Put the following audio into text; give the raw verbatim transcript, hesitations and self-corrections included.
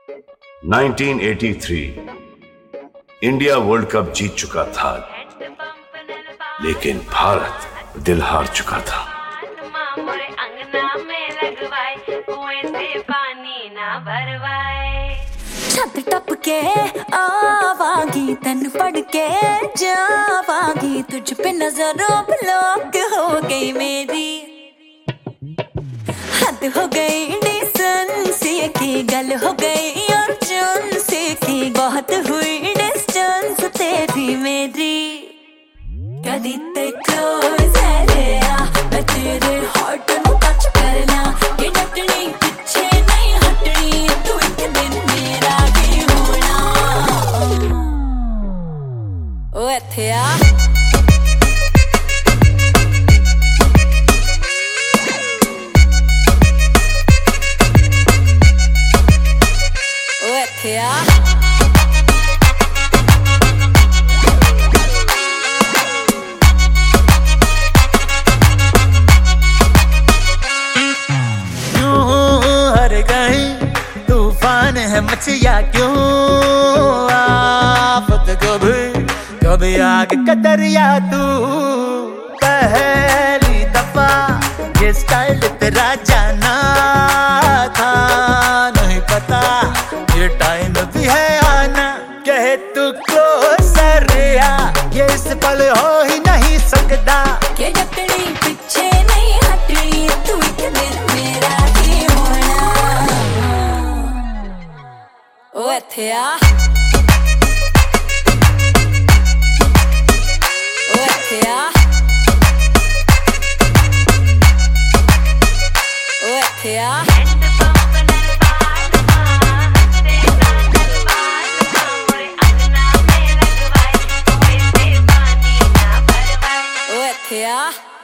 Nineteen eighty three India world cup जीत चुका था, लेकिन भारत दिल हार चुका था। छत टप के आवागी, तन पढ़ के जावागी, तुझ पे नजरों ब्लॉक हो गई मेरी। हद हो गई डिसेंसी की, गल हो गई अर्जेंसी की, बहुत हुई डिस्टेंस तेरी मेरी। कदी ते क्लोज है ले आ, मैं तेरे हार्ट को टच करना, कि डटनी पीछे नहीं हटनी, तू एक दिन मेरा भी होना। ओ इत्थे आ, ओ इत्थे आ, तूफान है मचिया क्यों आफत, कभी कभी आग का दरिया तू। पहली दफा ये स्टाइल तेरा जाना था, नहीं पता ये टाइम भी है आना। कहे तू क्लोजर आ, ये इस पल हो ही नहीं सकता, कि डटनी पीछे नहीं हटनी, तू एक दिन मेरा ही होना। ओ इत्थे आ, ओ इत्थे आ, ओ इत्थे आ, ओ इत्थे आ।